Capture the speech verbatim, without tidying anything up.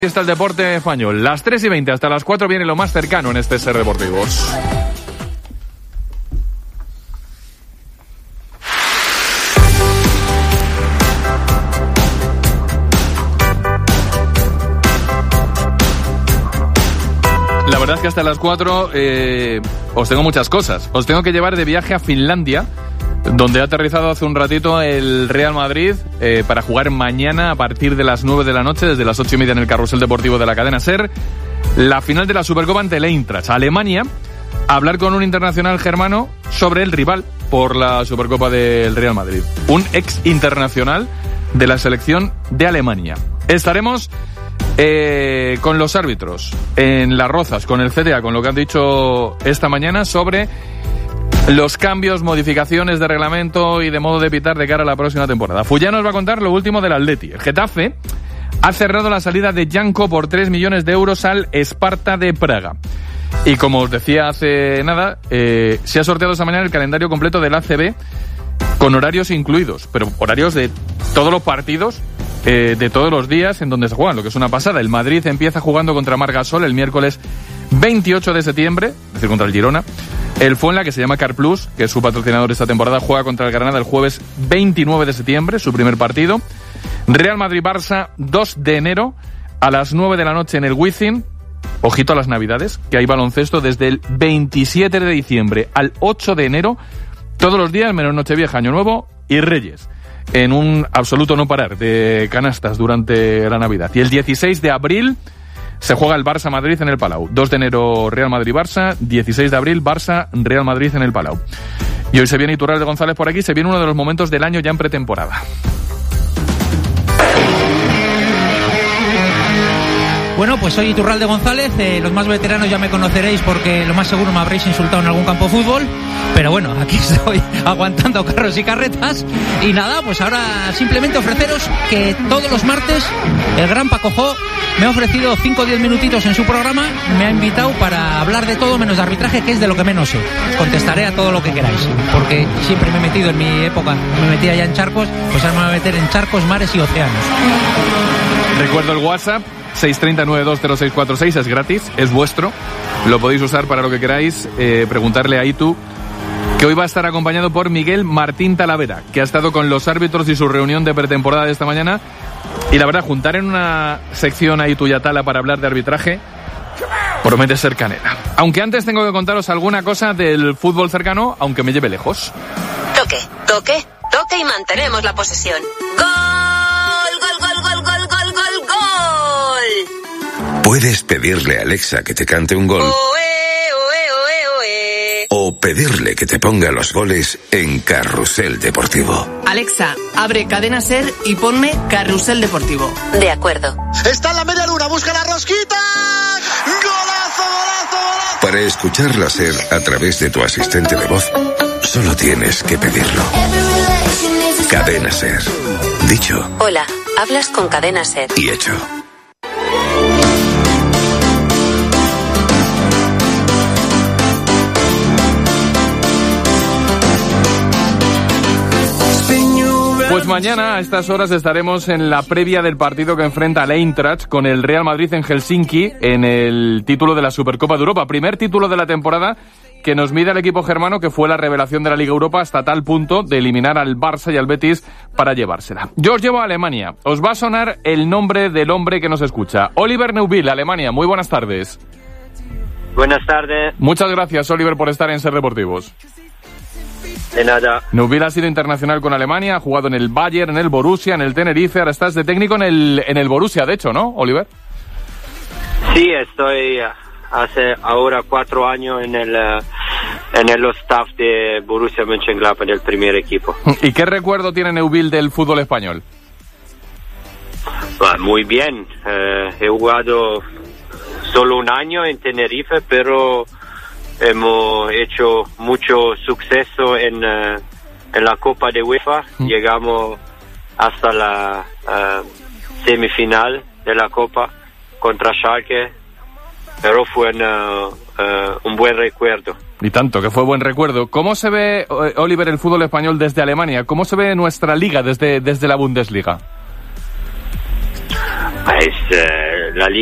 Está el deporte español. Las tres y veinte hasta las cuatro viene lo más cercano en este Ser Deportivos. La verdad es que hasta las cuatro eh, os tengo muchas cosas. Os tengo que llevar de viaje a Finlandia, donde ha aterrizado hace un ratito el Real Madrid eh, para jugar mañana a partir de las nueve de la noche, desde las ocho y media en el carrusel deportivo de la cadena SER, la final de la Supercopa ante el Eintracht. Alemania, a hablar con un internacional germano sobre el rival por la Supercopa del Real Madrid. Un ex internacional de la selección de Alemania. Estaremos eh, con los árbitros en Las Rozas, con el C T A, con lo que han dicho esta mañana sobre los cambios, modificaciones de reglamento y de modo de pitar de cara a la próxima temporada. Fullán nos va a contar lo último del Atleti. El Getafe ha cerrado la salida de Janko por tres millones de euros al Sparta de Praga. Y como os decía hace nada, eh, se ha sorteado esta mañana el calendario completo del A C B con horarios incluidos, pero horarios de todos los partidos, eh, de todos los días en donde se juegan, lo que es una pasada. El Madrid empieza jugando contra Margasol el miércoles veintiocho de septiembre, es decir, contra el Girona. El Fuenla, que se llama Car Plus, que es su patrocinador esta temporada, juega contra el Granada el jueves veintinueve de septiembre, su primer partido. Real Madrid-Barça, dos de enero, a las nueve de la noche en el Wizzing. Ojito a las Navidades, que hay baloncesto desde el veintisiete de diciembre al ocho de enero, todos los días, menos Nochevieja, Año Nuevo y Reyes, en un absoluto no parar de canastas durante la Navidad. Y el dieciséis de abril se juega el Barça-Madrid en el Palau. dos de enero Real Madrid-Barça, dieciséis de abril Barça-Real Madrid en el Palau. Y hoy se viene Iturralde González por aquí, se viene uno de los momentos del año ya en pretemporada. Bueno, pues soy Iturralde González, eh, los más veteranos ya me conoceréis porque lo más seguro me habréis insultado en algún campo de fútbol, pero bueno, aquí estoy aguantando carros y carretas y nada, pues ahora simplemente ofreceros que todos los martes el gran Paco Jo me ha ofrecido cinco o diez minutitos en su programa, me ha invitado para hablar de todo menos de arbitraje, que es de lo que menos sé. Os contestaré a todo lo que queráis, porque siempre me he metido en mi época, me metía ya en charcos, pues ahora me voy a meter en charcos, mares y océanos. Recuerdo el WhatsApp, seis tres cero nueve dos cero seis cuatro seis, es gratis, es vuestro, lo podéis usar para lo que queráis, eh, preguntarle a Itu, que hoy va a estar acompañado por Miguel Martín Talavera, que ha estado con los árbitros y su reunión de pretemporada de esta mañana, y la verdad, juntar en una sección a Itu y a Tala para hablar de arbitraje promete ser canela. Aunque antes tengo que contaros alguna cosa del fútbol cercano, aunque me lleve lejos. Toque, toque, toque y mantenemos la posesión. ¡Gol! ¡Gol, gol, gol, gol, gol, gol, gol! Puedes pedirle a Alexa que te cante un gol. Oe, oe, oe, oe. O pedirle que te ponga los goles en Carrusel Deportivo. Alexa, abre Cadena SER y ponme Carrusel Deportivo. De acuerdo. Está en la media luna, busca la rosquita. ¡Golazo, golazo, golazo! Para escucharla SER a través de tu asistente de voz, solo tienes que pedirlo. Cadena SER. Dicho. Hola, hablas con Cadena SER. Y hecho. Pues mañana a estas horas estaremos en la previa del partido que enfrenta al Eintracht con el Real Madrid en Helsinki en el título de la Supercopa de Europa. Primer título de la temporada que nos mide al equipo germano, que fue la revelación de la Liga Europa hasta tal punto de eliminar al Barça y al Betis para llevársela. Yo os llevo a Alemania. Os va a sonar el nombre del hombre que nos escucha. Oliver Neuville, Alemania. Muy buenas tardes. Buenas tardes. Muchas gracias, Oliver, por estar en Ser Deportivos. De nada. Neuville ha sido internacional con Alemania, ha jugado en el Bayern, en el Borussia, en el Tenerife, ahora estás de técnico en el, en el Borussia, de hecho, ¿no, Oliver? Sí, estoy hace ahora cuatro años en el, en el staff de Borussia Mönchengladbach, en el primer equipo. ¿Y qué recuerdo tiene Neuville del fútbol español? Muy bien, eh, he jugado solo un año en Tenerife, pero hemos hecho mucho suceso en, uh, en la Copa de UEFA. Mm. Llegamos hasta la uh, semifinal de la Copa contra Schalke, pero fue una, uh, un buen recuerdo. Y tanto, que fue buen recuerdo. ¿Cómo se ve, Oliver, el fútbol español desde Alemania? ¿Cómo se ve nuestra liga desde, desde la Bundesliga? Pues, eh, la liga